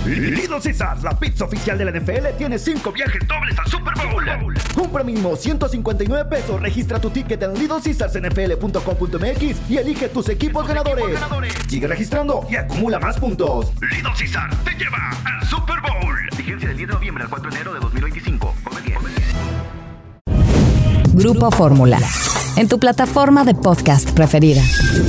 Little Caesars, la pizza oficial de la NFL, tiene 5 viajes dobles al Super Bowl. Compra mínimo $159. Registra tu ticket en LittleCaesarsNFL.com.mx y elige tus equipos ganadores. Sigue registrando y acumula más puntos. Little Caesars te lleva al Super Bowl. Vigencia del 10 de noviembre al 4 de enero de 2025. Come bien. Grupo Fórmula, en tu plataforma de podcast preferida.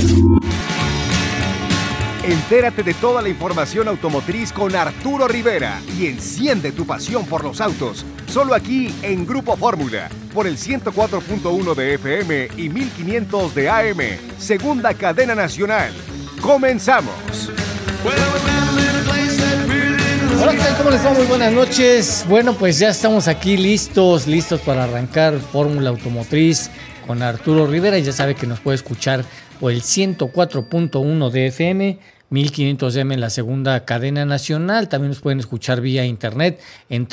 Entérate de toda la información automotriz con Arturo Rivera y enciende tu pasión por los autos. Solo aquí en Grupo Fórmula, por el 104.1 de FM y 1500 de AM, segunda cadena nacional. ¡Comenzamos! Hola, ¿qué tal? ¿Cómo les va? Muy buenas noches. Bueno, pues ya estamos aquí listos para arrancar Fórmula Automotriz con Arturo Rivera. Ya sabe que nos puede escuchar por el 104.1 de FM, 1500 AM en la segunda cadena nacional. También nos pueden escuchar vía internet en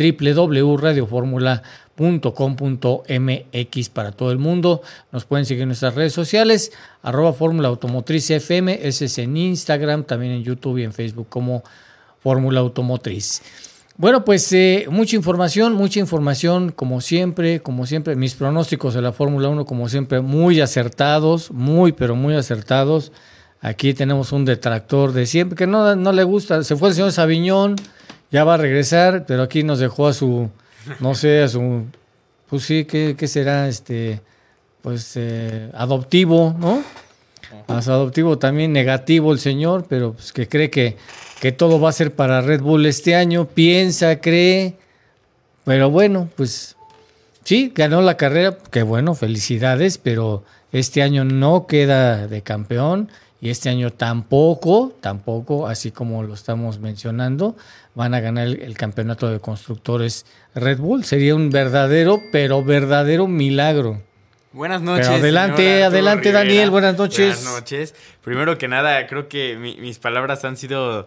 www.radioformula.com.mx para todo el mundo. Nos pueden seguir en nuestras redes sociales, @Fórmula Automotriz FM, ese es en Instagram, también en YouTube y en Facebook como Fórmula Automotriz. Bueno, pues mucha información, como siempre. Mis pronósticos de la Fórmula 1, como siempre, muy acertados, pero muy acertados. Aquí tenemos un detractor de siempre, que no le gusta. Se fue el señor Saviñón, ya va a regresar, pero aquí nos dejó a su, pues sí, ¿qué será? Adoptivo, ¿no? A su adoptivo también negativo el señor, pero pues que cree que todo va a ser para Red Bull este año, cree, pero bueno, pues sí, ganó la carrera, que bueno, felicidades, pero este año no queda de campeón y este año tampoco, así como lo estamos mencionando, van a ganar el campeonato de constructores Red Bull. Sería un verdadero milagro. Buenas noches. Pero adelante, Daniel, buenas noches. Buenas noches. Primero que nada, creo que mis palabras han sido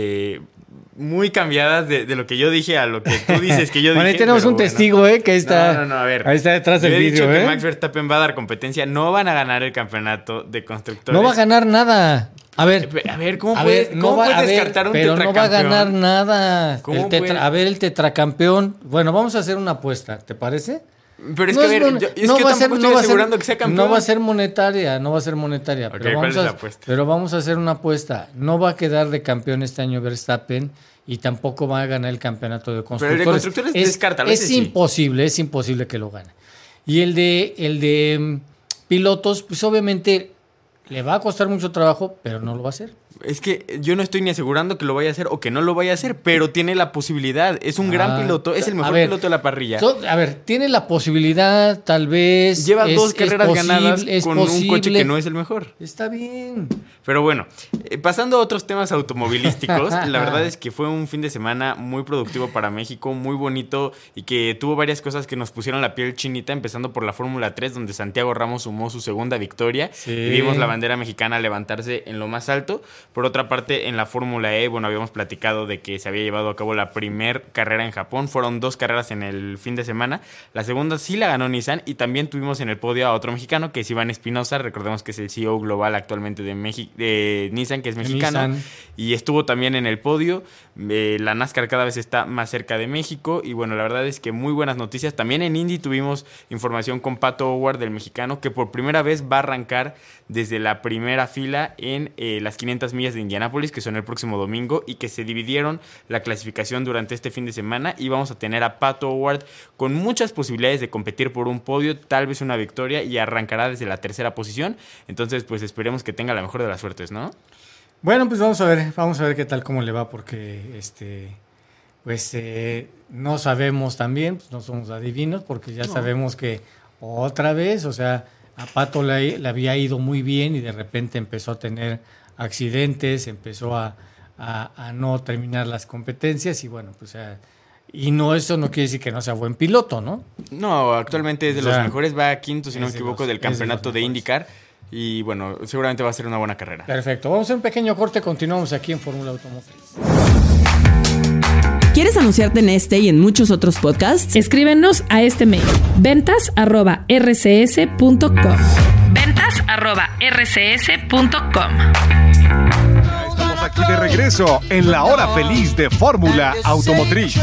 muy cambiadas de lo que yo dije a lo que tú dices que yo dije. Bueno, ahí tenemos un testigo, que está. No, a ver. Ahí está detrás del vidrio, Yo he dicho que Max Verstappen va a dar competencia. No van a ganar el campeonato de constructores. No va a ganar nada. A ver, ¿cómo puedes descartar un tetracampeón? Pero no va a ganar nada. El tetracampeón. Bueno, vamos a hacer una apuesta, ¿te parece? Pero es que, yo tampoco estoy asegurando que sea campeón. No va a ser monetaria. Okay, ¿cuál es la apuesta? Pero vamos a hacer una apuesta. No va a quedar de campeón este año Verstappen y tampoco va a ganar el campeonato de constructores. Pero el de constructores descártalo. Es imposible que lo gane. Y el de pilotos, pues obviamente le va a costar mucho trabajo, pero no lo va a hacer. Es que yo no estoy ni asegurando que lo vaya a hacer o que no lo vaya a hacer, pero tiene la posibilidad. Es un gran piloto, es el mejor piloto de la parrilla. Tiene la posibilidad, tal vez. Lleva 2 carreras ganadas con un coche que no es el mejor. Está bien. Pero bueno, pasando a otros temas automovilísticos, la verdad es que fue un fin de semana muy productivo para México, muy bonito y que tuvo varias cosas que nos pusieron la piel chinita, empezando por la Fórmula 3, donde Santiago Ramos sumó su segunda victoria. Sí. Y vimos la bandera mexicana levantarse en lo más alto. Por otra parte, en la Fórmula E, habíamos platicado de que se había llevado a cabo la primer carrera en Japón. Fueron 2 carreras en el fin de semana. La segunda sí la ganó Nissan y también tuvimos en el podio a otro mexicano, que es Iván Espinosa. Recordemos que es el CEO global actualmente de Nissan, que es mexicano. Y estuvo también en el podio. La NASCAR cada vez está más cerca de México. Y bueno, la verdad es que muy buenas noticias. También en Indy tuvimos información con Pato O'Ward, del mexicano, que por primera vez va a arrancar desde la primera fila en las 500 millas de Indianápolis, que son el próximo domingo, y que se dividieron la clasificación durante este fin de semana, y vamos a tener a Pato O'Ward con muchas posibilidades de competir por un podio, tal vez una victoria, y arrancará desde la tercera posición. Entonces, pues esperemos que tenga la mejor de las suertes, ¿no? Bueno, pues vamos a ver qué tal, cómo le va, porque no sabemos también, pues no somos adivinos, porque ya sabemos que otra vez, a Pato le había ido muy bien y de repente empezó a tener accidentes, empezó a no terminar las competencias y bueno, pues eso no quiere decir que no sea buen piloto, ¿no? No, actualmente es de los mejores, va a quinto, si no me equivoco, del campeonato de IndyCar y bueno, seguramente va a ser una buena carrera. Perfecto, vamos a hacer un pequeño corte, continuamos aquí en Fórmula Automotriz. ¿Quieres anunciarte en este y en muchos otros podcasts? Escríbenos a este mail: ventas@rcs.com. ventas@rcs.com. Y de regreso en la hora feliz de Fórmula Automotriz.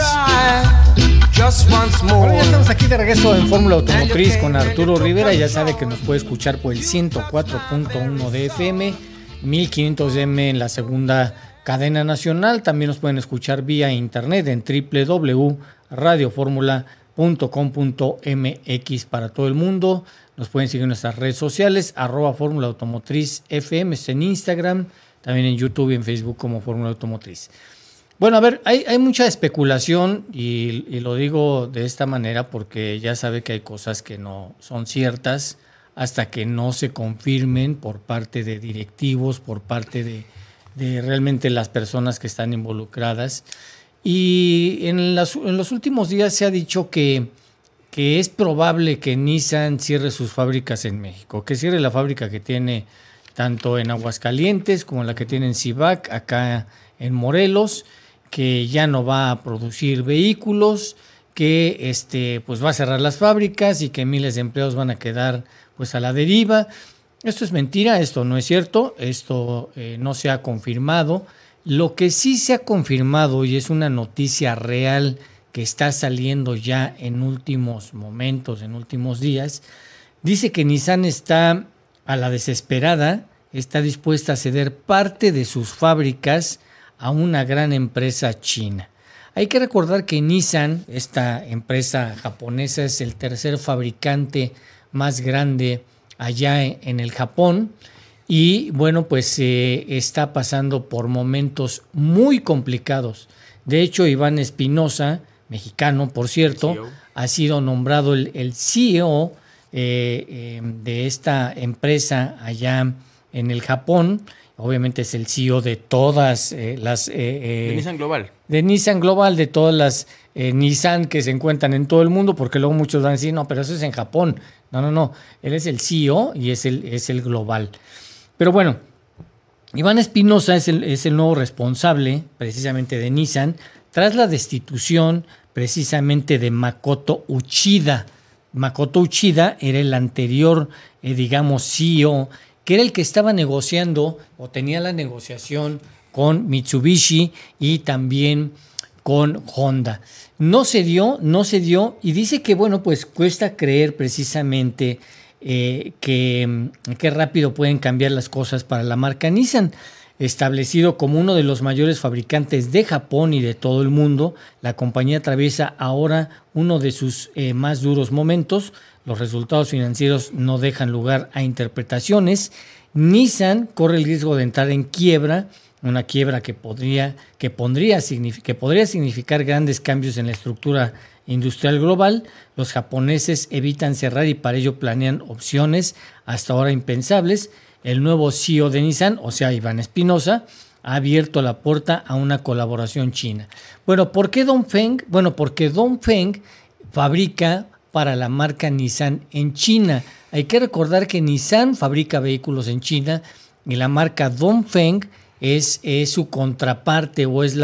Bueno, ya estamos aquí de regreso en Fórmula Automotriz con Arturo Rivera. Ya sabe que nos puede escuchar por el 104.1 de FM, 1500M en la segunda cadena nacional. También nos pueden escuchar vía internet en www.radioformula.com.mx para todo el mundo. Nos pueden seguir en nuestras redes sociales, @Fórmula Automotriz FM, en Instagram, también en YouTube y en Facebook como Fórmula Automotriz. Bueno, a ver, hay mucha especulación y lo digo de esta manera porque ya sabe que hay cosas que no son ciertas hasta que no se confirmen por parte de directivos, por parte de realmente las personas que están involucradas. Y en los últimos días se ha dicho que es probable que Nissan cierre sus fábricas en México, que cierre la fábrica que tiene tanto en Aguascalientes como la que tiene en Cibac, acá en Morelos, que ya no va a producir vehículos, que pues va a cerrar las fábricas y que miles de empleados van a quedar pues a la deriva. Esto es mentira, esto no es cierto, esto no se ha confirmado. Lo que sí se ha confirmado y es una noticia real que está saliendo ya en últimos momentos, en últimos días, dice que Nissan está a la desesperada, está dispuesta a ceder parte de sus fábricas a una gran empresa china. Hay que recordar que Nissan, esta empresa japonesa, es el tercer fabricante más grande allá en el Japón y bueno, pues está pasando por momentos muy complicados. De hecho, Iván Espinosa, mexicano, por cierto, ha sido nombrado el CEO de esta empresa allá en el Japón. Obviamente es el CEO de todas las... de Nissan Global. De Nissan Global, de todas las Nissan que se encuentran en todo el mundo, porque luego muchos van a decir, no, pero eso es en Japón. No. Él es el CEO y es el global. Pero bueno, Iván Espinosa es el nuevo responsable precisamente de Nissan tras la destitución precisamente de Makoto Uchida. Makoto Uchida era el anterior, CEO, que era el que estaba negociando o tenía la negociación con Mitsubishi y también con Honda. No se dio y dice que, bueno, pues cuesta creer precisamente que rápido pueden cambiar las cosas para la marca Nissan. Establecido como uno de los mayores fabricantes de Japón y de todo el mundo, la compañía atraviesa ahora uno de sus más duros momentos. Los resultados financieros no dejan lugar a interpretaciones. Nissan corre el riesgo de entrar en quiebra, una quiebra que podría significar grandes cambios en la estructura industrial global. Los japoneses evitan cerrar y para ello planean opciones hasta ahora impensables. El nuevo CEO de Nissan, o sea, Iván Espinosa, ha abierto la puerta a una colaboración china. Bueno, ¿por qué Dongfeng? Bueno, porque Dongfeng fabrica para la marca Nissan en China. Hay que recordar que Nissan fabrica vehículos en China y la marca Dongfeng es su contraparte o es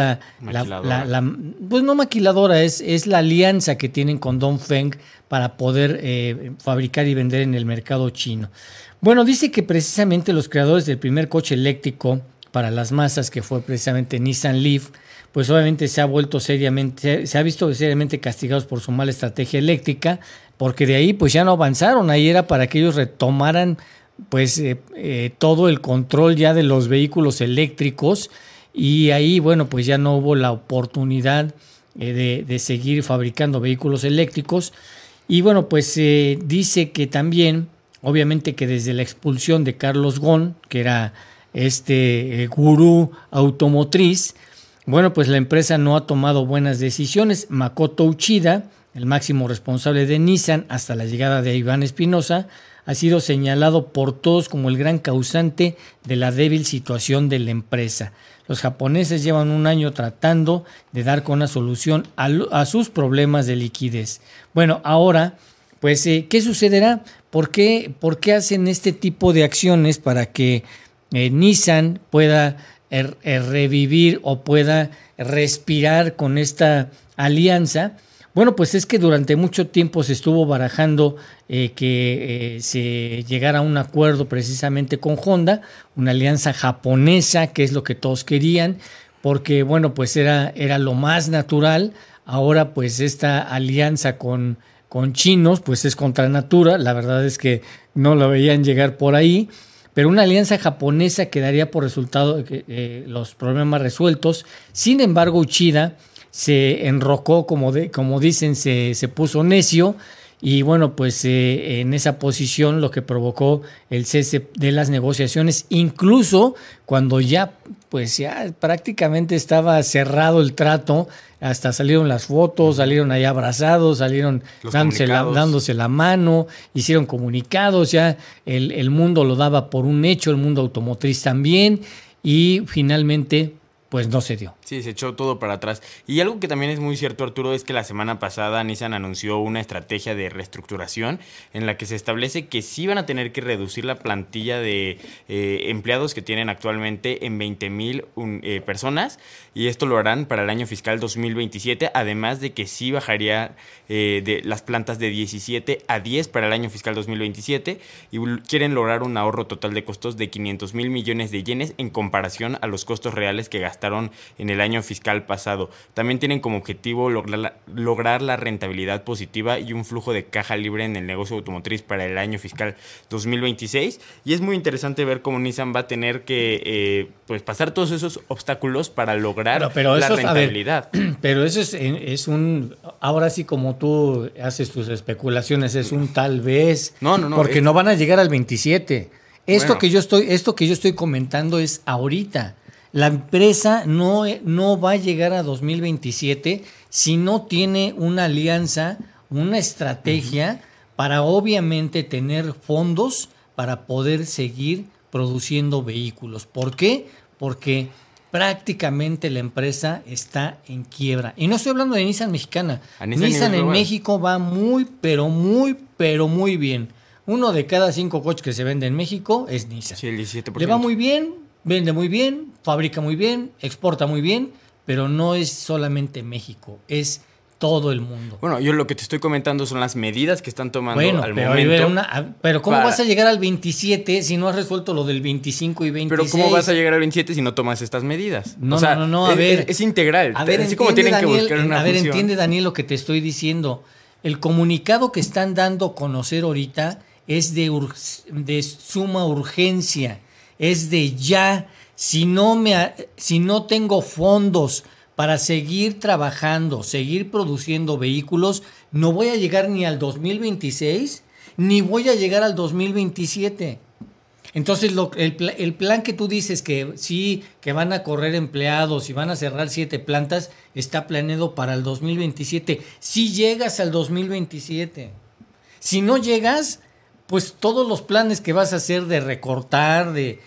pues no maquiladora, es la alianza que tienen con Dongfeng para poder fabricar y vender en el mercado chino. Bueno, dice que precisamente los creadores del primer coche eléctrico para las masas, que fue precisamente Nissan Leaf, pues obviamente se ha visto seriamente castigados por su mala estrategia eléctrica, porque de ahí pues ya no avanzaron. Ahí era para que ellos retomaran pues todo el control ya de los vehículos eléctricos y ahí bueno pues ya no hubo la oportunidad de seguir fabricando vehículos eléctricos. Y bueno, pues dice que también, obviamente que desde la expulsión de Carlos Ghosn, que era gurú automotriz, bueno, pues la empresa no ha tomado buenas decisiones. Makoto Uchida, el máximo responsable de Nissan hasta la llegada de Iván Espinosa, ha sido señalado por todos como el gran causante de la débil situación de la empresa. Los japoneses llevan un año tratando de dar con una solución a sus problemas de liquidez. Bueno, ahora, pues, ¿qué sucederá? ¿Por qué hacen este tipo de acciones para que Nissan pueda revivir o pueda respirar con esta alianza? Bueno, pues es que durante mucho tiempo se estuvo barajando que se llegara a un acuerdo precisamente con Honda, una alianza japonesa, que es lo que todos querían, porque bueno, pues era lo más natural. Ahora pues esta alianza con chinos pues es contra natura, la verdad es que no lo veían llegar por ahí, pero una alianza japonesa que daría por resultado los problemas resueltos. Sin embargo, Uchida se enrocó, como dicen, se puso necio y bueno, pues en esa posición lo que provocó el cese de las negociaciones, incluso cuando ya prácticamente estaba cerrado el trato, hasta salieron las fotos, salieron ahí abrazados, salieron dándose la mano, hicieron comunicados, ya el mundo lo daba por un hecho, el mundo automotriz también, y finalmente pues no se dio. Sí, se echó todo para atrás. Y algo que también es muy cierto, Arturo, es que la semana pasada Nissan anunció una estrategia de reestructuración en la que se establece que sí van a tener que reducir la plantilla de empleados que tienen actualmente en 20,000 personas, y esto lo harán para el año fiscal 2027, además de que sí bajaría de las plantas de 17 a 10 para el año fiscal 2027, y quieren lograr un ahorro total de costos de 500,000 millones de yenes en comparación a los costos reales que gastaron en el año fiscal pasado. También tienen como objetivo lograr la rentabilidad positiva y un flujo de caja libre en el negocio automotriz para el año fiscal 2026. Y es muy interesante ver cómo Nissan va a tener que pasar todos esos obstáculos para lograr la rentabilidad. Pero eso es un... Ahora sí, como tú haces tus especulaciones, es un tal vez... No. Porque no van a llegar al 27. Esto que yo estoy comentando es ahorita. La empresa no va a llegar a 2027 si no tiene una alianza, una estrategia para obviamente tener fondos para poder seguir produciendo vehículos. ¿Por qué? Porque prácticamente la empresa está en quiebra. Y no estoy hablando de Nissan mexicana. Nissan en México va muy, pero muy bien. 1 de cada 5 coches que se venden en México es Nissan. Sí, el 17%. Le va muy bien. Vende muy bien, fabrica muy bien, exporta muy bien, pero no es solamente México, es todo el mundo. Bueno, yo lo que te estoy comentando son las medidas que están tomando al momento. Pero ¿cómo vas a llegar al 27 si no has resuelto lo del 25 y 26? Pero ¿cómo vas a llegar al 27 si no tomas estas medidas? No, a ver. Es integral. A ver, así como tienen Daniel, que buscar una función. Entiende, Daniel, lo que te estoy diciendo. El comunicado que están dando a conocer ahorita es de suma urgencia. Es de ya. Si no tengo fondos para seguir trabajando, seguir produciendo vehículos, no voy a llegar ni al 2026, ni voy a llegar al 2027. Entonces, el plan que tú dices que sí, que van a correr empleados y van a cerrar 7 plantas, está planeado para el 2027. Si llegas al 2027. Si no llegas, pues todos los planes que vas a hacer de recortar, de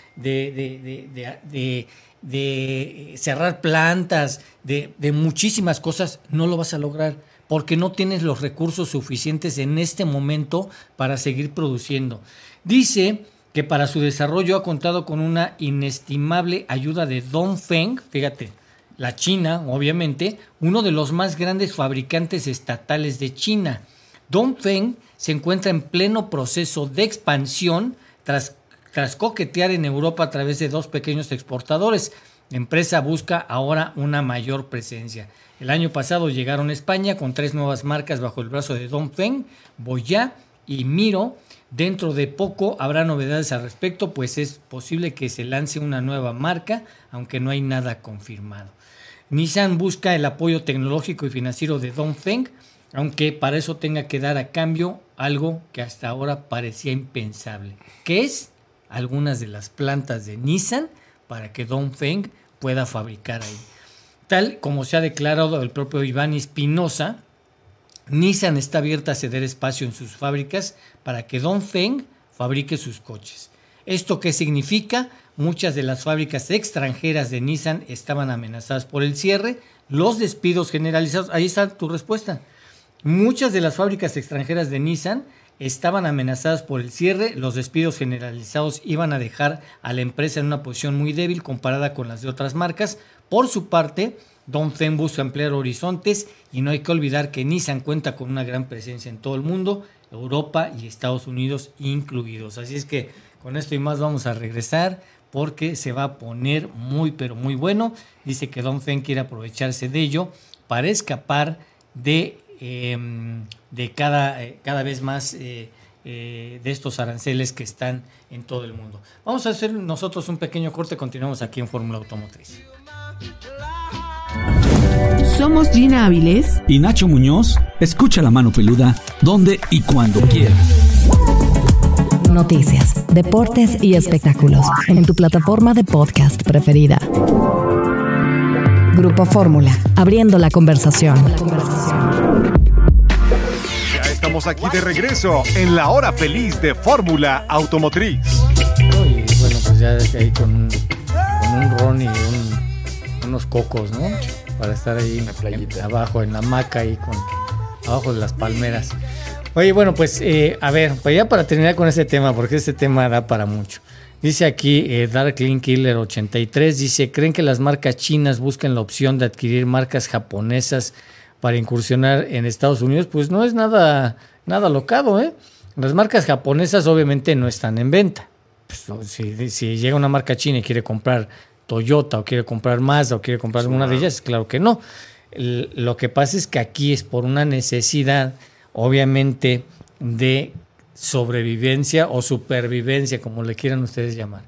cerrar plantas, de muchísimas cosas, no lo vas a lograr porque no tienes los recursos suficientes en este momento para seguir produciendo. Dice que para su desarrollo ha contado con una inestimable ayuda de Dongfeng, fíjate, la China, obviamente, uno de los más grandes fabricantes estatales de China. Dongfeng se encuentra en pleno proceso de expansión tras coquetear en Europa a través de 2 pequeños exportadores. La empresa busca ahora una mayor presencia. El año pasado llegaron a España con 3 nuevas marcas bajo el brazo de Dongfeng, Boya y Miro. Dentro de poco habrá novedades al respecto, pues es posible que se lance una nueva marca, aunque no hay nada confirmado. Nissan busca el apoyo tecnológico y financiero de Dongfeng, aunque para eso tenga que dar a cambio algo que hasta ahora parecía impensable, que es algunas de las plantas de Nissan para que Dongfeng pueda fabricar ahí. Tal como se ha declarado el propio Iván Espinosa, Nissan está abierta a ceder espacio en sus fábricas para que Dongfeng fabrique sus coches. ¿Esto qué significa? Muchas de las fábricas extranjeras de Nissan estaban amenazadas por el cierre, los despidos generalizados. Ahí está tu respuesta. Muchas de las fábricas extranjeras de Nissan estaban amenazadas por el cierre, los despidos generalizados iban a dejar a la empresa en una posición muy débil comparada con las de otras marcas. Por su parte, Dongfeng busca ampliar horizontes y no hay que olvidar que Nissan cuenta con una gran presencia en todo el mundo, Europa y Estados Unidos incluidos. Así es que con esto y más vamos a regresar porque se va a poner muy pero muy bueno. Dice que Dongfeng quiere aprovecharse de ello para escapar de cada vez más de estos aranceles que están en todo el mundo. Vamos a hacer nosotros un pequeño corte, continuamos aquí en Fórmula Automotriz. Somos Gina Áviles y Nacho Muñoz. Escucha La Mano Peluda donde y cuando quieras. Noticias, deportes y espectáculos en tu plataforma de podcast preferida. Grupo Fórmula, abriendo la conversación. Ya estamos aquí de regreso en la hora feliz de Fórmula Automotriz. Y bueno, pues ya ahí con un ron y unos cocos, ¿no? Para estar ahí abajo en la hamaca y abajo de las palmeras. Oye, bueno, pues a ver, pues ya para terminar con este tema, porque este tema da para mucho. Dice aquí Dark Clean Killer 83, dice, ¿creen que las marcas chinas buscan la opción de adquirir marcas japonesas para incursionar en Estados Unidos? Pues no es nada locado, ¿eh? Las marcas japonesas obviamente no están en venta. Pues, si llega una marca china y quiere comprar Toyota o quiere comprar Mazda o quiere comprar alguna de ellas, claro que no. Lo que pasa es que aquí es por una necesidad, obviamente, de sobrevivencia o supervivencia, como le quieran ustedes llamar.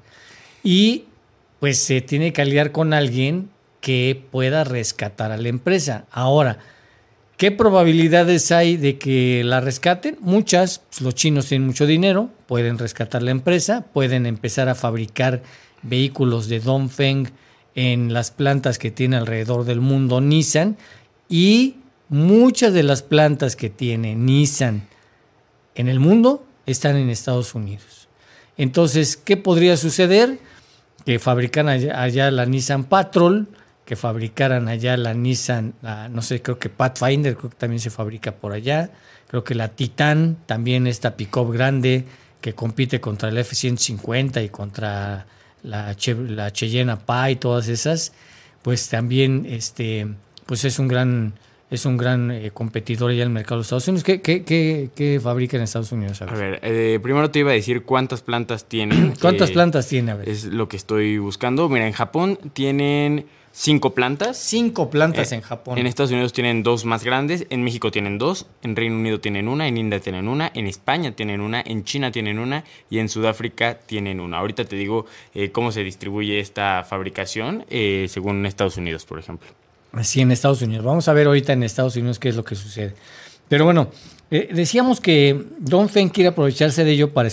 Y pues se tiene que aliar con alguien que pueda rescatar a la empresa. Ahora, ¿qué probabilidades hay de que la rescaten? Muchas. Pues los chinos tienen mucho dinero, pueden rescatar la empresa, pueden empezar a fabricar vehículos de Dongfeng en las plantas que tiene alrededor del mundo Nissan, y muchas de las plantas que tiene Nissan en el mundo están en Estados Unidos. Entonces, ¿qué podría suceder? Que fabrican allá la Nissan Patrol, que fabricaran allá la Nissan, no sé, creo que Pathfinder, creo que también se fabrica por allá. Creo que la Titan, también esta pick-up grande que compite contra el F-150 y contra la Cheyenne Pie y todas esas, pues también pues es un gran competidor ya en el mercado de los Estados Unidos. ¿Qué fabrica en Estados Unidos? A ver, primero te iba a decir cuántas plantas tienen. ¿Cuántas plantas tiene? A ver. Es lo que estoy buscando. Mira, en Japón tienen 5 plantas. 5 plantas en Japón. En Estados Unidos tienen 2 más grandes, en México tienen 2, en Reino Unido tienen 1, en India tienen 1, en España tienen 1, en China tienen 1 y en Sudáfrica tienen 1. Ahorita te digo cómo se distribuye esta fabricación según Estados Unidos, por ejemplo. Sí, en Estados Unidos. Vamos a ver ahorita en Estados Unidos qué es lo que sucede. Pero bueno, decíamos que Dongfeng quiere aprovecharse de ello para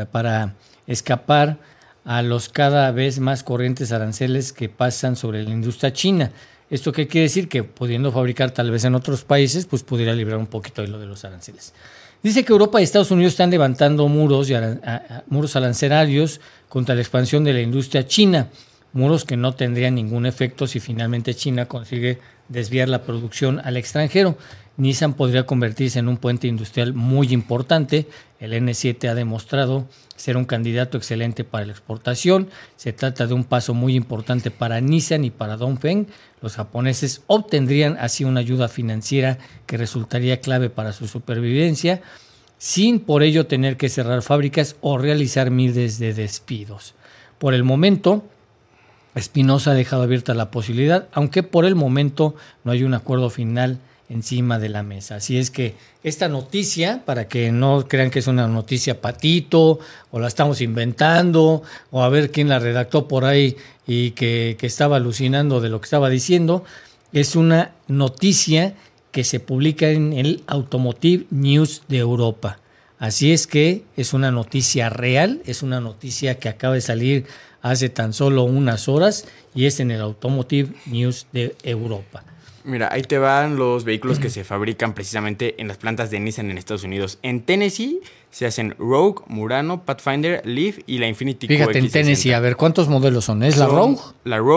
escapar a los cada vez más corrientes aranceles que pasan sobre la industria china. ¿Esto qué quiere decir? Que pudiendo fabricar tal vez en otros países, pues pudiera librar un poquito de lo de los aranceles. Dice que Europa y Estados Unidos están levantando muros arancelarios contra la expansión de la industria china. Muros que no tendrían ningún efecto si finalmente China consigue desviar la producción al extranjero. Nissan podría convertirse en un puente industrial muy importante. El N7 ha demostrado ser un candidato excelente para la exportación. Se trata de un paso muy importante para Nissan y para Dongfeng. Los japoneses obtendrían así una ayuda financiera que resultaría clave para su supervivencia, sin por ello tener que cerrar fábricas o realizar miles de despidos. Por el momento, Espinosa ha dejado abierta la posibilidad, aunque por el momento no hay un acuerdo final encima de la mesa. Así es que esta noticia, para que no crean que es una noticia patito o la estamos inventando o a ver quién la redactó por ahí y que estaba alucinando de lo que estaba diciendo, es una noticia que se publica en el Automotive News de Europa. Así es que es una noticia real, es una noticia que acaba de salir hace tan solo unas horas y es en el Automotive News de Europa. Mira, ahí te van los vehículos que se fabrican precisamente en las plantas de Nissan en Estados Unidos. En Tennessee se hacen Rogue, Murano, Pathfinder, Leaf y la Infiniti QX60. Fíjate, en Tennessee, a ver, ¿cuántos modelos son? ¿Es la Rogue? La Rogue,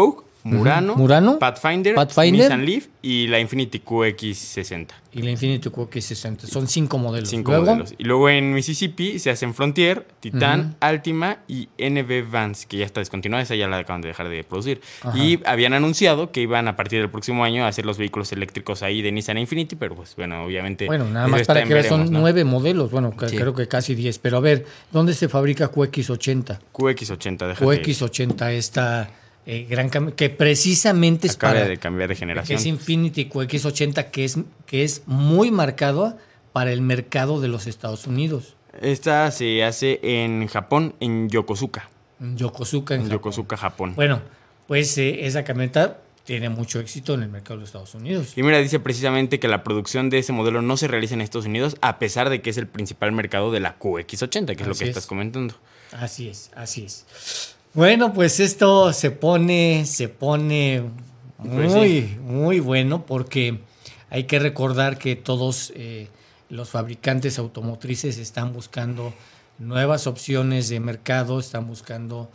Murano, Pathfinder, Nissan Leaf y la Infiniti QX60. Y la Infiniti QX60. Son 5 modelos. 5 modelos. Y luego en Mississippi se hacen Frontier, Titan, Altima y NB Vance, que ya está descontinuada, esa ya la acaban de dejar de producir. Ajá. Y habían anunciado que iban a partir del próximo año a hacer los vehículos eléctricos ahí de Nissan e Infiniti, pero pues bueno, obviamente... Bueno, nada más para que vean, son 9 modelos, bueno, sí. Creo que casi 10. Pero a ver, ¿dónde se fabrica QX80? QX80, déjate. QX80 está... gran cambio, que precisamente es para de cambiar de generación. Que es Infiniti QX80, que es muy marcado para el mercado de los Estados Unidos. Esta se hace en Japón, en Yokosuka. En Yokosuka, Japón. Bueno, pues esa camioneta tiene mucho éxito en el mercado de los Estados Unidos. Y mira, dice precisamente que la producción de ese modelo no se realiza en Estados Unidos, a pesar de que es el principal mercado de la QX80, que es lo que estás comentando. Así es. Bueno, pues esto se pone muy bueno, porque hay que recordar que todos los fabricantes automotrices están buscando nuevas opciones de mercado, están buscando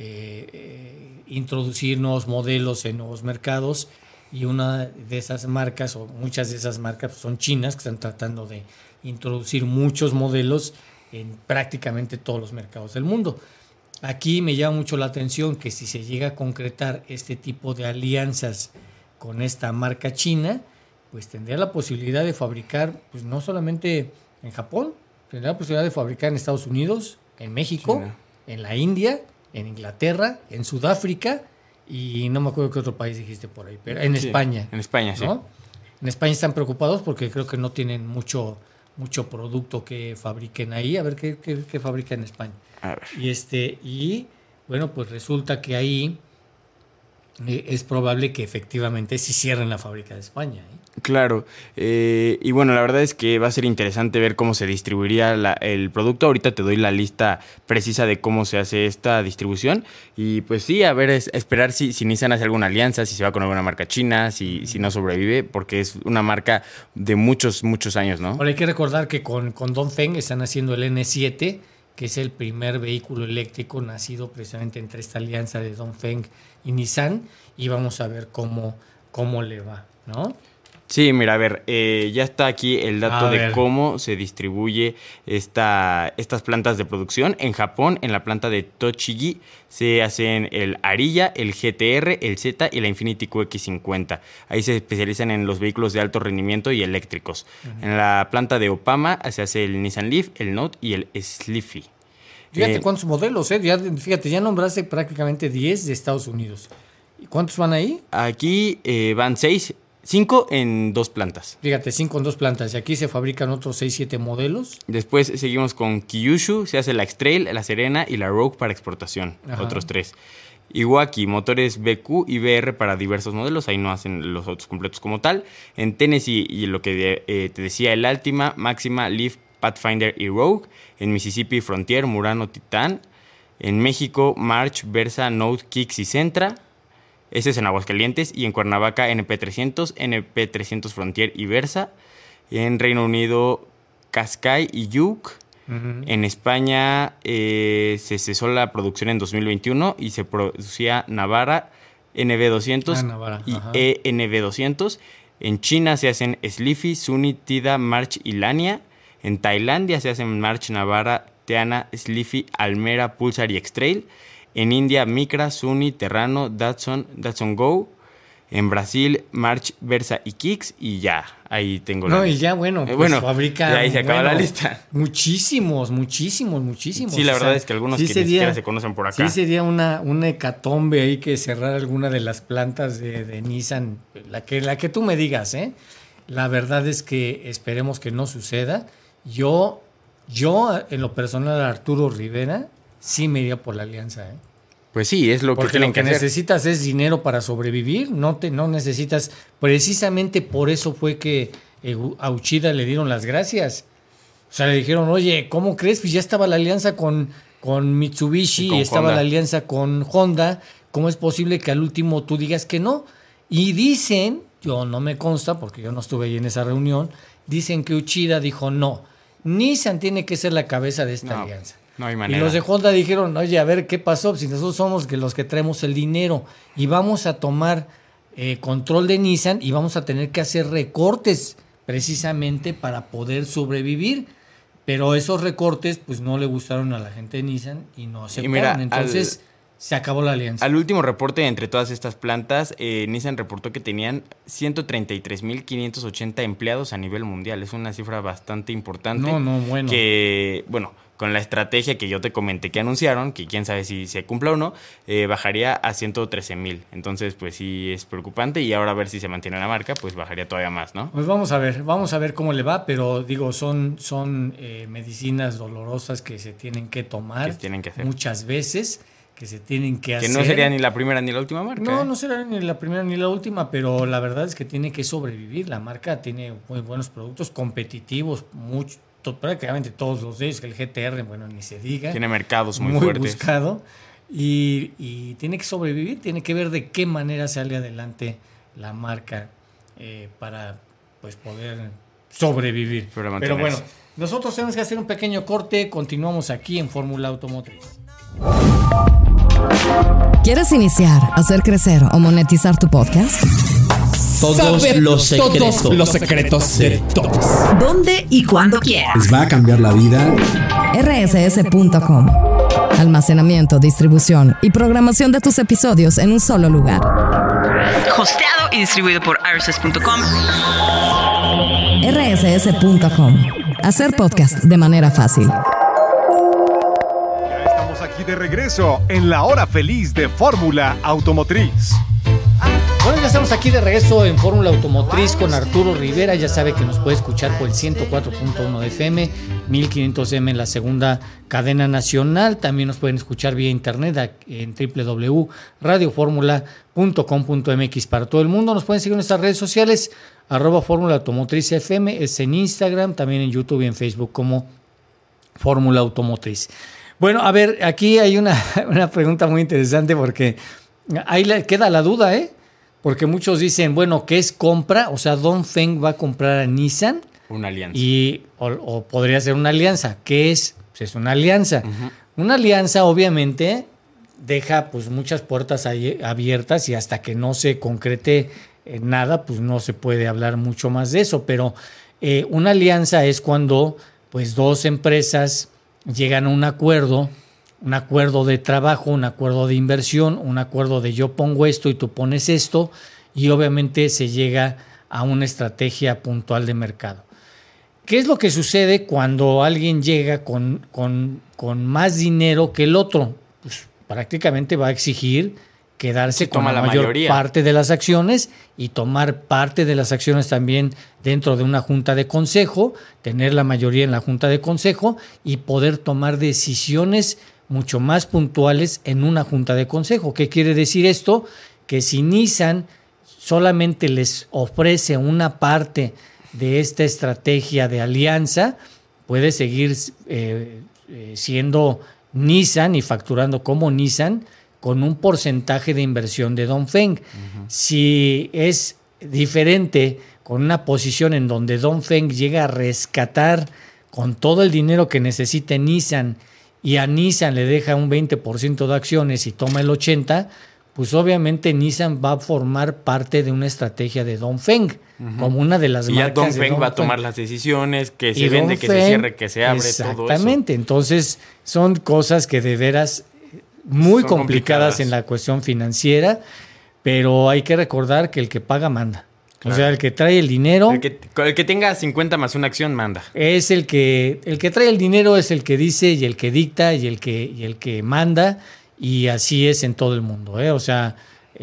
introducir nuevos modelos en nuevos mercados, y una de esas marcas, o muchas de esas marcas, son chinas, que están tratando de introducir muchos modelos en prácticamente todos los mercados del mundo. Aquí me llama mucho la atención que si se llega a concretar este tipo de alianzas con esta marca china, pues tendría la posibilidad de fabricar, pues no solamente en Japón, tendría la posibilidad de fabricar en Estados Unidos, en México, China, en la India, en Inglaterra, en Sudáfrica, y no me acuerdo qué otro país dijiste por ahí, pero en España. En España, ¿no? Sí. En España están preocupados porque creo que no tienen mucho producto que fabriquen ahí. A ver qué fabrican en España. A ver. Y bueno, pues resulta que ahí es probable que efectivamente sí cierren la fábrica de España, ¿eh? Claro, y bueno, la verdad es que va a ser interesante ver cómo se distribuiría el producto. Ahorita te doy la lista precisa de cómo se hace esta distribución, y pues sí, a ver, esperar si Nissan hace alguna alianza, si se va con alguna marca china, si no sobrevive, porque es una marca de muchos años, ¿no? Ahora hay que recordar que con Dongfeng están haciendo el N7, que es el primer vehículo eléctrico nacido precisamente entre esta alianza de Dongfeng y Nissan, y vamos a ver cómo le va, ¿no? Sí, mira, a ver, ya está aquí el dato de cómo se distribuye estas plantas de producción. En Japón, en la planta de Tochigi, se hacen el Ariya, el GTR, el Z y la Infiniti QX50. Ahí se especializan en los vehículos de alto rendimiento y eléctricos. Uh-huh. En la planta de Opama se hace el Nissan Leaf, el Note y el Sleafy. Fíjate cuántos modelos, ya nombraste prácticamente 10 de Estados Unidos. ¿Y cuántos van ahí? Aquí van 5 en 2 plantas. Fíjate, 5 en 2 plantas. Y aquí se fabrican otros 6-7 modelos. Después seguimos con Kyushu. Se hace la X-Trail, la Serena y la Rogue para exportación. Ajá. Otros 3. Iwaki, motores BQ y BR para diversos modelos. Ahí no hacen los autos completos como tal. En Tennessee, y lo que te decía, el Altima, Máxima, Leaf, Pathfinder y Rogue. En Mississippi, Frontier, Murano, Titan. En México, March, Versa, Note, Kicks y Sentra. Ese es en Aguascalientes. Y en Cuernavaca, NP300, NP300 Frontier y Versa. En Reino Unido, Qashqai y Juke. Uh-huh. En España se cesó la producción en 2021 y se producía Navara, NV200 y ENV200. En China se hacen Sleafy, Sunny, Tida, March y Lania. En Tailandia se hacen March, Navara, Teana, Sleafy, Almera, Pulsar y X-Trail. En India, Micra, Sunny, Terrano, Datsun Go. En Brasil, March, Versa y Kicks. Y ya, ahí tengo la lista. Y ya, pues fabrica... Y ahí se acaba la lista. Muchísimos. Sí, la verdad es que algunos sí que ni siquiera se conocen por acá. Sí sería una hecatombe ahí que cerrar alguna de las plantas de Nissan. La que tú me digas, ¿eh? La verdad es que esperemos que no suceda. Yo en lo personal, Arturo Rivera, sí me iría por la alianza, ¿eh? Pues sí, es lo que tienen que hacer. Porque necesitas es dinero para sobrevivir, no necesitas... Precisamente por eso fue que a Uchida le dieron las gracias. O sea, le dijeron, oye, ¿cómo crees? Pues ya estaba la alianza con Mitsubishi, y estaba Honda. La alianza con Honda. ¿Cómo es posible que al último tú digas que no? Y dicen, yo no me consta porque yo no estuve ahí en esa reunión, dicen que Uchida dijo no. Nissan tiene que ser la cabeza de esta alianza. No hay manera. Y los de Honda dijeron, oye, a ver, ¿qué pasó? Si nosotros somos los que traemos el dinero y vamos a tomar control de Nissan y vamos a tener que hacer recortes precisamente para poder sobrevivir. Pero esos recortes pues no le gustaron a la gente de Nissan y no aceptaron. Entonces se acabó la alianza. Al último reporte entre todas estas plantas, Nissan reportó que tenían 133.580 empleados a nivel mundial. Es una cifra bastante importante. Bueno. Que, bueno, con la estrategia que yo te comenté que anunciaron, que quién sabe si se cumpla o no, bajaría a 113.000. Entonces, pues sí es preocupante y ahora a ver si se mantiene la marca, pues bajaría todavía más, ¿no? Pues vamos a ver cómo le va, pero digo, son medicinas dolorosas que se tienen que tomar que tienen que hacer muchas veces, que se tienen que hacer. Que no sería ni la primera ni la última marca. No será ni la primera ni la última, pero la verdad es que tiene que sobrevivir. La marca tiene muy buenos productos competitivos, prácticamente todos los de ellos, que el GTR, bueno, ni se diga. Tiene mercados muy fuertes. Buscado y tiene que sobrevivir, tiene que ver de qué manera sale adelante la marca para pues poder sobrevivir. Pero bueno, nosotros tenemos que hacer un pequeño corte, continuamos aquí en Fórmula Automotriz. ¿Quieres iniciar, hacer crecer o monetizar tu podcast? Todos los secretos de todos. ¿Dónde y cuándo quieras? Les va a cambiar la vida. rss.com. Almacenamiento, distribución y programación de tus episodios en un solo lugar. Hosteado y distribuido por rss.com. rss.com. Hacer podcast de manera fácil. Ya estamos aquí de regreso en la hora feliz de Fórmula Automotriz. Bueno, ya estamos aquí de regreso en Fórmula Automotriz con Arturo Rivera. Ya sabe que nos puede escuchar por el 104.1 de FM, 1500M en la segunda cadena nacional. También nos pueden escuchar vía internet en www.radioformula.com.mx para todo el mundo. Nos pueden seguir en nuestras redes sociales, @Fórmula Automotriz FM, es en Instagram, también en YouTube y en Facebook como Fórmula Automotriz. Bueno, a ver, aquí hay una pregunta muy interesante porque ahí queda la duda, porque muchos dicen, bueno, ¿qué es compra? O sea, Dongfeng va a comprar a Nissan. Una alianza. O podría ser una alianza. ¿Qué es? Pues es una alianza. Uh-huh. Una alianza, obviamente, deja pues muchas puertas ahí abiertas y hasta que no se concrete nada, pues no se puede hablar mucho más de eso. Pero una alianza es cuando pues dos empresas llegan a un acuerdo de trabajo, un acuerdo de inversión, un acuerdo de yo pongo esto y tú pones esto, y obviamente se llega a una estrategia puntual de mercado. ¿Qué es lo que sucede cuando alguien llega con más dinero que el otro? Pues prácticamente va a exigir quedarse con la mayor parte de las acciones y tomar parte de las acciones también dentro de una junta de consejo, tener la mayoría en la junta de consejo y poder tomar decisiones mucho más puntuales en una junta de consejo. ¿Qué quiere decir esto? Que si Nissan solamente les ofrece una parte de esta estrategia de alianza, puede seguir siendo Nissan y facturando como Nissan con un porcentaje de inversión de Dongfeng. Uh-huh. Si es diferente, con una posición en donde Dongfeng llega a rescatar con todo el dinero que necesite Nissan y a Nissan le deja un 20% de acciones y toma el 80%, pues obviamente Nissan va a formar parte de una estrategia de Dongfeng, uh-huh, como una de las marcas. Y ya Dongfeng va a tomar las decisiones, que se vende, que se cierre, que se abre, todo eso. Exactamente, entonces son cosas que de veras muy complicadas en la cuestión financiera, pero hay que recordar que el que paga manda. Claro. O sea, el que trae el dinero... El que tenga 50 más una acción manda. Es el que trae el dinero, es el que dice y el que dicta y el que manda, y así es en todo el mundo. O sea,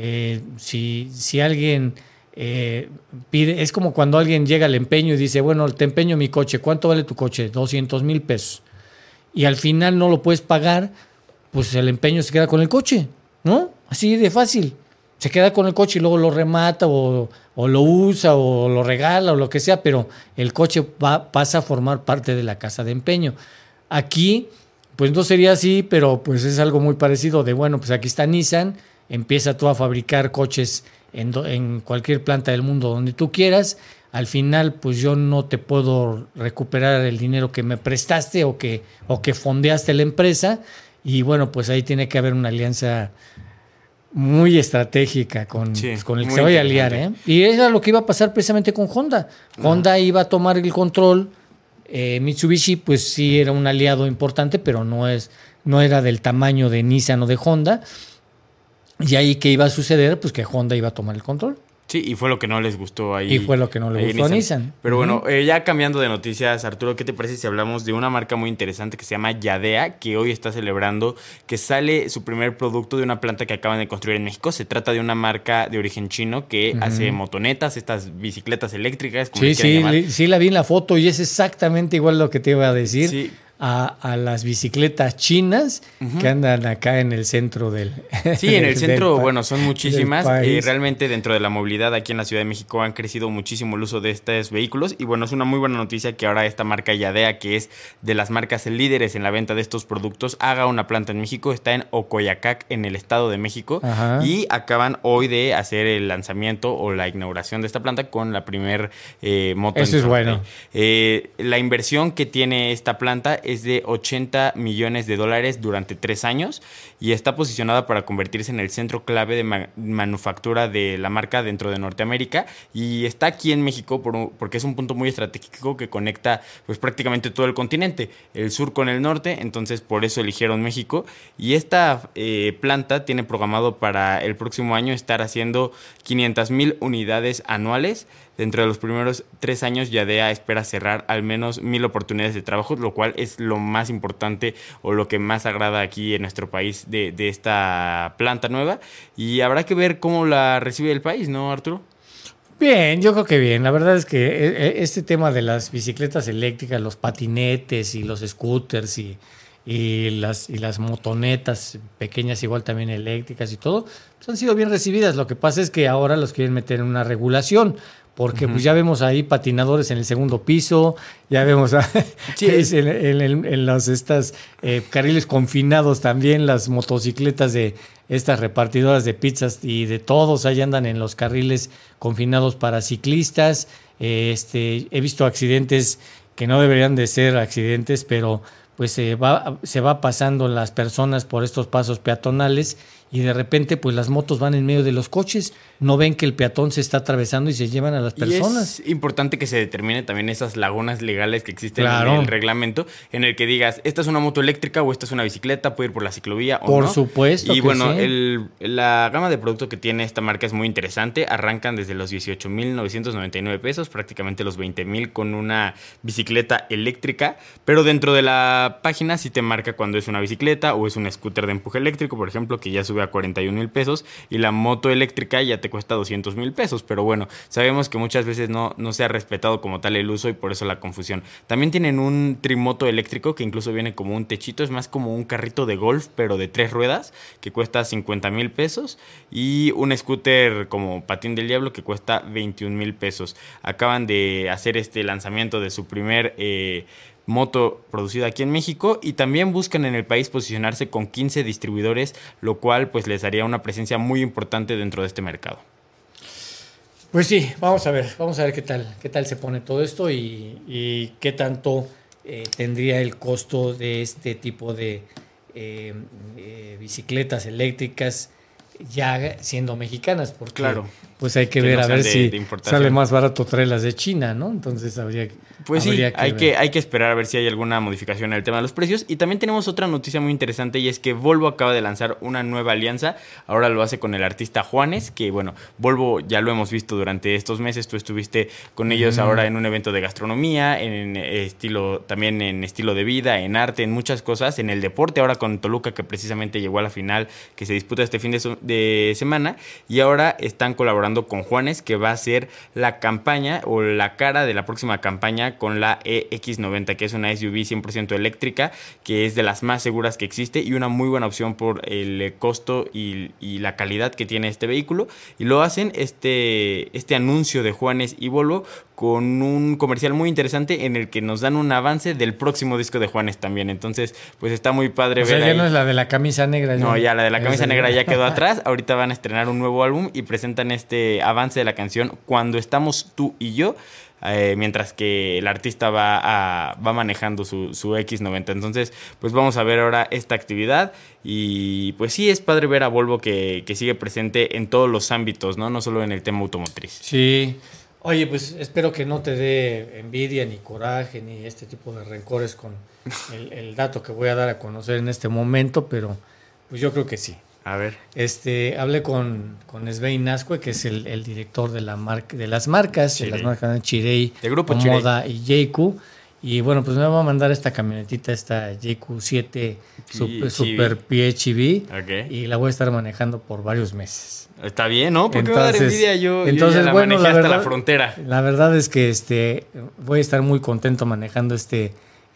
si alguien pide... Es como cuando alguien llega al empeño y dice, bueno, te empeño mi coche. ¿Cuánto vale tu coche? 200,000 pesos. Y al final no lo puedes pagar, pues el empeño se queda con el coche, ¿no? Así de fácil. Se queda con el coche y luego lo remata o lo usa o lo regala o lo que sea, pero el coche pasa a formar parte de la casa de empeño. Aquí, pues no sería así, pero pues es algo muy parecido de, bueno, pues aquí está Nissan, empieza tú a fabricar coches en cualquier planta del mundo donde tú quieras. Al final, pues yo no te puedo recuperar el dinero que me prestaste o que fondeaste la empresa. Y bueno, pues ahí tiene que haber una alianza muy estratégica con el que se vaya a liar, ¿eh? Y era lo que iba a pasar precisamente con Honda. Honda iba a tomar el control. Mitsubishi, pues sí era un aliado importante, pero no era del tamaño de Nissan o de Honda. Y ahí, ¿qué iba a suceder? Pues que Honda iba a tomar el control. Sí, y fue lo que no les gustó ahí. Y fue lo que no le gustó a Nissan. Pero bueno, ya cambiando de noticias, Arturo, ¿qué te parece si hablamos de una marca muy interesante que se llama Yadea, que hoy está celebrando que sale su primer producto de una planta que acaban de construir en México? Se trata de una marca de origen chino que hace motonetas, estas bicicletas eléctricas. Como sí, la vi en la foto y es exactamente igual lo que te iba a decir. Sí. A las bicicletas chinas que andan acá en el centro del Sí, en el centro, bueno, son muchísimas. Realmente Realmente dentro de la movilidad aquí en la Ciudad de México han crecido muchísimo el uso de estos vehículos. Y bueno, es una muy buena noticia que ahora esta marca Yadea, que es de las marcas líderes en la venta de estos productos, haga una planta en México. Está en Ocoyacac, en el Estado de México. Ajá. Y acaban hoy de hacer el lanzamiento o la inauguración de esta planta con la primer moto. Eso es bueno. La inversión que tiene esta planta es de $80 millones durante 3 años y está posicionada para convertirse en el centro clave de manufactura de la marca dentro de Norteamérica, y está aquí en México porque es un punto muy estratégico que conecta pues prácticamente todo el continente, el sur con el norte, entonces por eso eligieron México. Y esta planta tiene programado para el próximo año estar haciendo 500,000 unidades anuales. Dentro de los primeros 3 años, Yadea espera cerrar al menos 1,000 oportunidades de trabajo, lo cual es lo más importante o lo que más agrada aquí en nuestro país de esta planta nueva. Y habrá que ver cómo la recibe el país, ¿no, Arturo? Bien, yo creo que bien. La verdad es que este tema de las bicicletas eléctricas, los patinetes y los scooters y las motonetas pequeñas igual también eléctricas y todo, pues han sido bien recibidas. Lo que pasa es que ahora los quieren meter en una regulación. Porque pues ya vemos ahí patinadores en el segundo piso, ya vemos en los carriles confinados también las motocicletas de estas repartidoras de pizzas y de todos, ahí andan en los carriles confinados para ciclistas. He visto accidentes que no deberían de ser accidentes, pero pues se va pasando las personas por estos pasos peatonales y de repente pues las motos van en medio de los coches, no ven que el peatón se está atravesando y se llevan a las personas. Y es importante que se determine también esas lagunas legales que existen en el reglamento, en el que digas, esta es una moto eléctrica o esta es una bicicleta, puede ir por la ciclovía o no. Por supuesto. Y bueno, sí. La gama de productos que tiene esta marca es muy interesante. Arrancan desde los $18,999, prácticamente los $20,000 con una bicicleta eléctrica, pero dentro de la página sí te marca cuando es una bicicleta o es un scooter de empuje eléctrico, por ejemplo, que ya sube a $41,000, y la moto eléctrica ya te cuesta $200,000, pero bueno, sabemos que muchas veces no se ha respetado como tal el uso y por eso la confusión. También tienen un trimoto eléctrico que incluso viene como un techito, es más como un carrito de golf pero de 3 ruedas, que cuesta $50,000, y un scooter como Patín del Diablo que cuesta $21,000. Acaban de hacer este lanzamiento de su primer moto producida aquí en México, y también buscan en el país posicionarse con 15 distribuidores, lo cual pues les daría una presencia muy importante dentro de este mercado. Pues sí, vamos a ver qué tal se pone todo esto y qué tanto tendría el costo de este tipo de bicicletas eléctricas ya siendo mexicanas, porque claro, pues hay que ver a ver si sale más barato traerlas de China, ¿no? Entonces habría que esperar a ver si hay alguna modificación en el tema de los precios. Y también tenemos otra noticia muy interesante, y es que Volvo acaba de lanzar una nueva alianza. Ahora lo hace con el artista Juanes, que bueno, Volvo ya lo hemos visto durante estos meses. Tú estuviste con ellos ahora en un evento de gastronomía, también en estilo de vida, en arte, en muchas cosas, en el deporte, ahora con Toluca, que precisamente llegó a la final que se disputa este fin de semana, y ahora están colaborando con Juanes, que va a ser la campaña o la cara de la próxima campaña con la EX90, que es una SUV 100% eléctrica, que es de las más seguras que existe y una muy buena opción por el costo y la calidad que tiene este vehículo. Y lo hacen este anuncio de Juanes y Volvo con un comercial muy interesante en el que nos dan un avance del próximo disco de Juanes también. Entonces, pues está muy padre ver ya ahí. No es la de la camisa negra. No, ya la de la camisa negra ya quedó atrás. Ahorita van a estrenar un nuevo álbum y presentan este este avance de la canción Cuando estamos tú y yo, mientras que el artista va manejando su X90. Entonces, pues vamos a ver ahora esta actividad y pues sí, es padre ver a Volvo que sigue presente en todos los ámbitos, no solo en el tema automotriz. Sí. Oye, pues espero que no te dé envidia, ni coraje, ni este tipo de rencores con el dato que voy a dar a conocer en este momento, pero pues yo creo que sí. A ver. Hablé con Svein Azcue, que es el director de las marcas Chirey, de Grupo Moda y JQ. Y bueno, pues me va a mandar esta camionetita, esta JQ7 Super PHEV, y la voy a estar manejando por varios meses. Está bien, ¿no? Porque me va a dar envidia. Yo ya la manejé hasta la frontera. La verdad es que voy a estar muy contento manejando este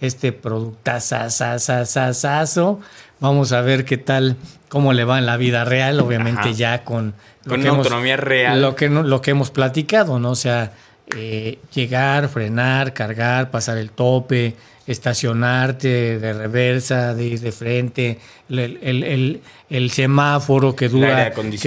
productazazazazazo. Vamos a ver qué tal, cómo le va en la vida real, obviamente. Ya con una autonomía real. Lo que hemos platicado, ¿no? O sea, llegar, frenar, cargar, pasar el tope, estacionarte de reversa, de ir de frente, el semáforo que dura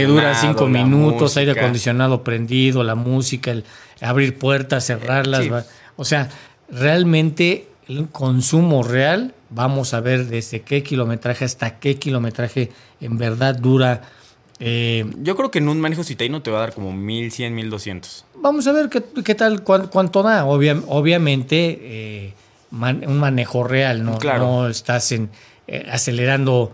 5 minutos, aire acondicionado prendido, la música, el abrir puertas, cerrarlas. Sí. O sea, realmente el consumo real, vamos a ver desde qué kilometraje hasta qué kilometraje en verdad dura. Yo creo que en un manejo citadino te va a dar como 1100, 1200. Vamos a ver qué tal, cuánto da. Obviamente, un manejo real, ¿no? Claro. No estás acelerando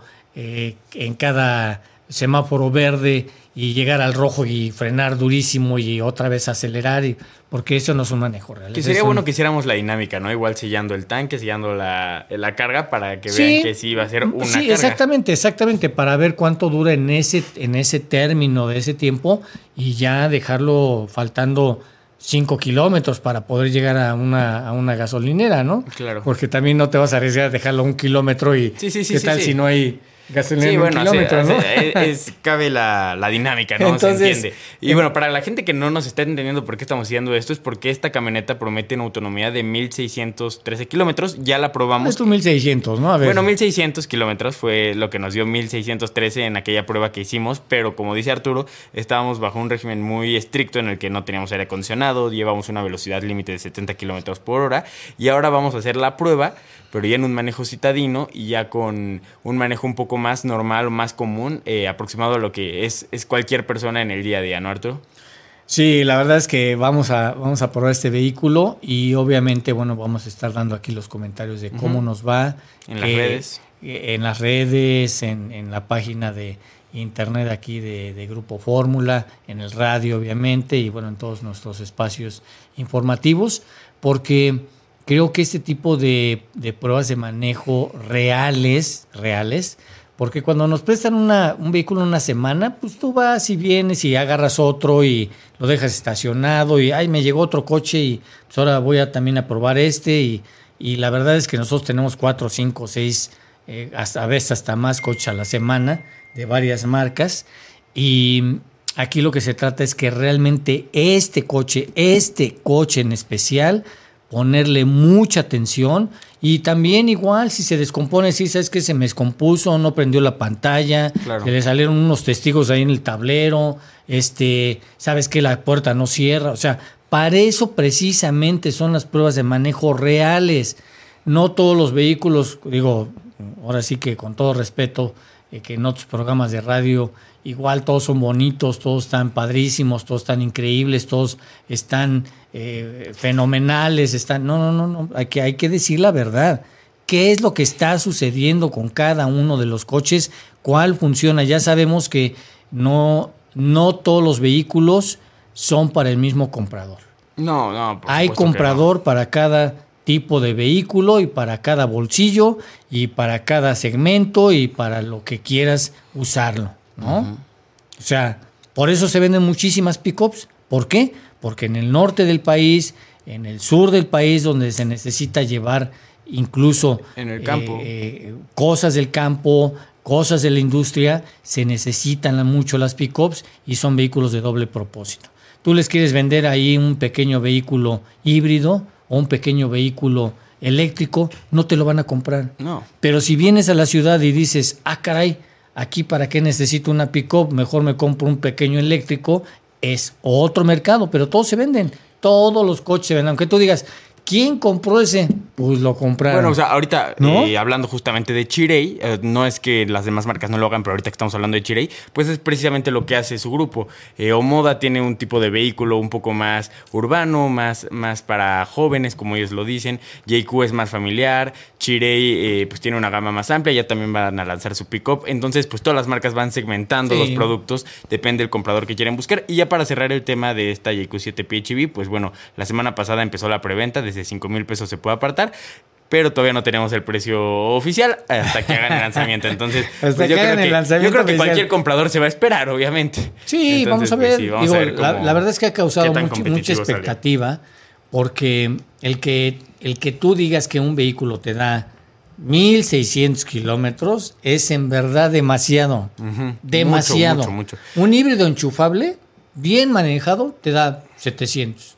en cada semáforo verde y llegar al rojo y frenar durísimo y otra vez acelerar, porque eso no es un manejo real. Que sería bueno que hiciéramos la dinámica, ¿no? Igual sellando el tanque, sellando la carga para que vean que sí va a ser una carga. Sí, exactamente, para ver cuánto dura en ese término de ese tiempo y ya dejarlo faltando 5 kilómetros para poder llegar a una gasolinera, ¿no? Claro. Porque también no te vas a arriesgar a dejarlo 1 kilómetro y ¿qué tal si no hay gasolina en 1 kilómetro, ¿no? Cabe la dinámica, ¿no? Entonces, se entiende. Y bueno, para la gente que no nos está entendiendo por qué estamos haciendo esto, es porque esta camioneta promete una autonomía de 1,613 kilómetros. Ya la probamos. Esto 1,600, ¿no? A ver. Bueno, 1,600 kilómetros fue lo que nos dio 1,613 en aquella prueba que hicimos, pero como dice Arturo, estábamos bajo un régimen muy estricto en el que no teníamos aire acondicionado, llevamos una velocidad límite de 70 kilómetros por hora, y ahora vamos a hacer la prueba, pero ya en un manejo citadino y ya con un manejo un poco más normal o más común, aproximado a lo que es cualquier persona en el día a día, ¿no, Arturo? Sí, la verdad es que vamos a probar este vehículo y obviamente, bueno, vamos a estar dando aquí los comentarios de cómo nos va. En las redes. En las redes, en la página de internet aquí de Grupo Fórmula, en el radio, obviamente, y bueno, en todos nuestros espacios informativos, porque creo que este tipo de pruebas de manejo reales, porque cuando nos prestan un vehículo una semana, pues tú vas y vienes y agarras otro y lo dejas estacionado y me llegó otro coche y pues ahora voy también a probar y la verdad es que nosotros tenemos 4, 5, 6, a veces hasta más coches a la semana de varias marcas, y aquí lo que se trata es que realmente este coche en especial, ponerle mucha atención. Y también igual si se descompone, si sabes que se me descompuso, no prendió la pantalla, claro, que le salieron unos testigos ahí en el tablero, sabes que la puerta no cierra, o sea, para eso precisamente son las pruebas de manejo reales. No todos los vehículos, digo, ahora sí que con todo respeto, que en otros programas de radio igual todos son bonitos, todos están padrísimos, todos están increíbles, todos están fenomenales, no, hay que decir la verdad. ¿Qué es lo que está sucediendo con cada uno de los coches? ¿Cuál funciona? Ya sabemos que no todos los vehículos son para el mismo comprador. No, hay comprador para cada tipo de vehículo y para cada bolsillo y para cada segmento y para lo que quieras usarlo, ¿no? Uh-huh. O sea, por eso se venden muchísimas pick-ups. ¿Por qué? Porque en el norte del país, en el sur del país, donde se necesita llevar incluso en el campo, cosas del campo, cosas de la industria, se necesitan mucho las pick-ups y son vehículos de doble propósito. Tú les quieres vender ahí un pequeño vehículo híbrido o un pequeño vehículo eléctrico, no te lo van a comprar. No. Pero si vienes a la ciudad y dices, caray, aquí para qué necesito una pick-up, mejor me compro un pequeño eléctrico, es otro mercado, pero todos se venden. Todos los coches se venden. Aunque tú digas, ¿quién compró ese? Pues lo compraron. Bueno, o sea, ahorita ¿no? Hablando justamente de Chery, no es que las demás marcas no lo hagan, pero ahorita que estamos hablando de Chery, pues es precisamente lo que hace su grupo. Omoda tiene un tipo de vehículo un poco más urbano, más para jóvenes, como ellos lo dicen. JQ es más familiar. Chery pues tiene una gama más amplia. Ya también van a lanzar su pick-up. Entonces, pues todas las marcas van segmentando los productos. Depende del comprador que quieren buscar. Y ya para cerrar el tema de esta JQ7 PHEV, pues bueno, la semana pasada empezó la preventa. Desde 5,000 pesos se puede apartar. Pero todavía no tenemos el precio oficial hasta que hagan el lanzamiento. Entonces, pues yo creo que cualquier comprador se va a esperar, obviamente. Sí, entonces, vamos a ver. Pues, sí, vamos a ver la verdad es que ha causado mucha expectativa, porque el que tú digas que un vehículo te da 1,600 kilómetros es en verdad demasiado. Uh-huh. Demasiado. Mucho. Un híbrido enchufable, bien manejado, te da 700.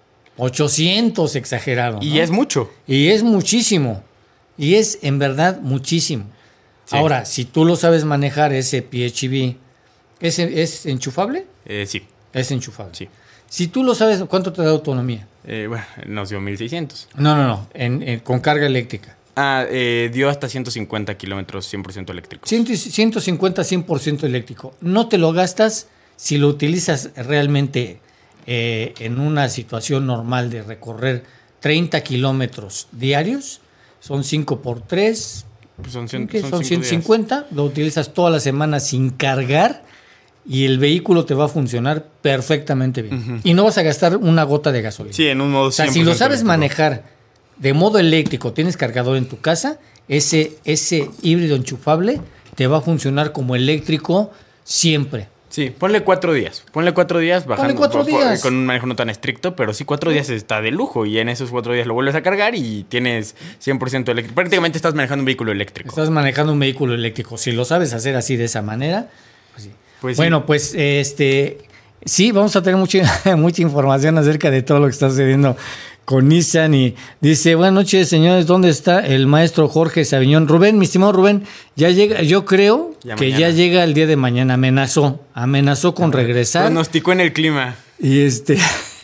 800 exagerado. Y ¿no? es mucho. Y es muchísimo. Y es en verdad muchísimo. Sí. Ahora, si tú lo sabes manejar, ese PHEV, ¿es enchufable? Sí. Es enchufable. Sí. Si tú lo sabes, ¿cuánto te da autonomía? Bueno, nos dio 1,600. No. Con carga eléctrica. Dio hasta 150 kilómetros 100% eléctricos. 150, 100% eléctrico. No te lo gastas si lo utilizas realmente en una situación normal de recorrer 30 kilómetros diarios. Son 5 por 3. Pues son 150. Días. Lo utilizas toda la semana sin cargar y el vehículo te va a funcionar perfectamente bien. Uh-huh. Y no vas a gastar una gota de gasolina. Sí, en un modo 100%. O sea, si lo sabes eléctrico. Manejar de modo eléctrico, tienes cargador en tu casa, ese híbrido enchufable te va a funcionar como eléctrico siempre. Sí, ponle 4 días. Bajando. Ponle 4 días. Con un manejo no tan estricto, pero sí 4 días está de lujo. Y en esos 4 días lo vuelves a cargar y tienes 100% eléctrico. Prácticamente estás manejando un vehículo eléctrico. Estás manejando un vehículo eléctrico. Si lo sabes hacer así de esa manera, pues sí. Pues bueno, sí. Pues sí, vamos a tener mucha información acerca de todo lo que está sucediendo con Nissan. Y dice, buenas noches, señores, ¿dónde está el maestro Jorge Saviñón? Rubén, mi estimado Rubén, ya llega, yo creo que ya llega el día de mañana. Amenazó con regresar. Pronosticó en el clima. Y dice,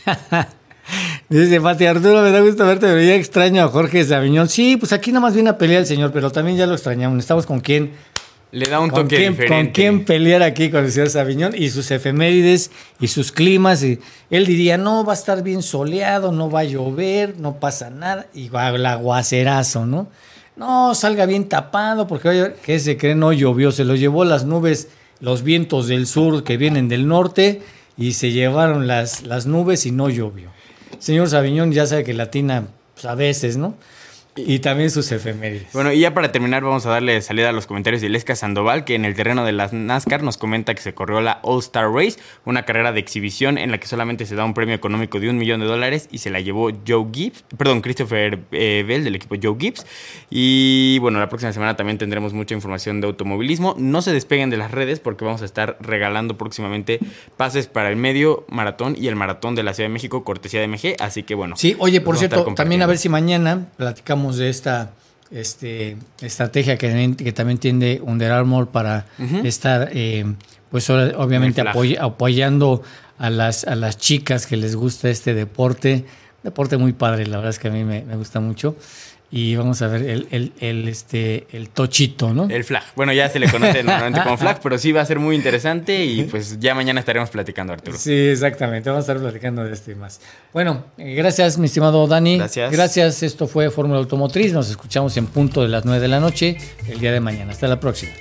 Pati Arturo, me da gusto verte, pero ya extraño a Jorge Saviñón. Sí, pues aquí nada más viene a pelear el señor, pero también ya lo extrañamos. Estamos con quién. Le da un toque diferente. Con quién pelear aquí con el señor Saviñón y sus efemérides y sus climas. Y él diría, no, va a estar bien soleado, no va a llover, no pasa nada. Y va el aguacerazo, ¿no? No, salga bien tapado porque, ¿qué se cree? No llovió, se lo llevó las nubes, los vientos del sur que vienen del norte y se llevaron las nubes y no llovió. Señor Saviñón ya sabe que latina pues, a veces, ¿no? Y también sus efemérides. Bueno, y ya para terminar vamos a darle salida a los comentarios de Ileska Sandoval, que en el terreno de las NASCAR nos comenta que se corrió la All-Star Race, una carrera de exhibición en la que solamente se da un premio económico de $1 millón y se la llevó Christopher Bell del equipo Joe Gibbs. Y bueno, la próxima semana también tendremos mucha información de automovilismo. No se despeguen de las redes porque vamos a estar regalando próximamente pases para el medio maratón y el maratón de la Ciudad de México, cortesía de MG, así que bueno. Sí, oye, por cierto, también a ver si mañana platicamos de esta estrategia que también tiene Under Armour para estar pues obviamente apoyando a las chicas que les gusta este deporte muy padre, la verdad es que a mí me gusta mucho. Y vamos a ver el tochito, ¿no? El flag. Bueno, ya se le conoce normalmente como flag, pero sí va a ser muy interesante y pues ya mañana estaremos platicando, Arturo. Sí, exactamente. Vamos a estar platicando de esto y más. Bueno, gracias, mi estimado Dani. Gracias. Esto fue Fórmula Automotriz. Nos escuchamos en punto de las 9 de la noche el día de mañana. Hasta la próxima.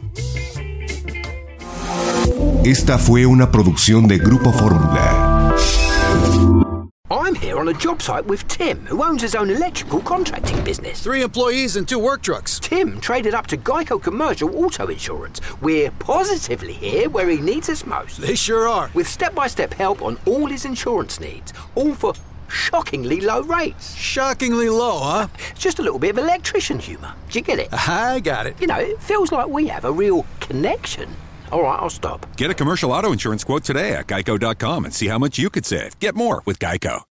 Esta fue una producción de Grupo Fórmula. I'm here on a job site with Tim, who owns his own electrical contracting business. 3 employees and 2 work trucks. Tim traded up to Geico Commercial Auto Insurance. We're positively here where he needs us most. They sure are. With step-by-step help on all his insurance needs, all for shockingly low rates. Shockingly low, huh? Just a little bit of electrician humour. Do you get it? I got it. You know, it feels like we have a real connection. All right, I'll stop. Get a commercial auto insurance quote today at geico.com and see how much you could save. Get more with Geico.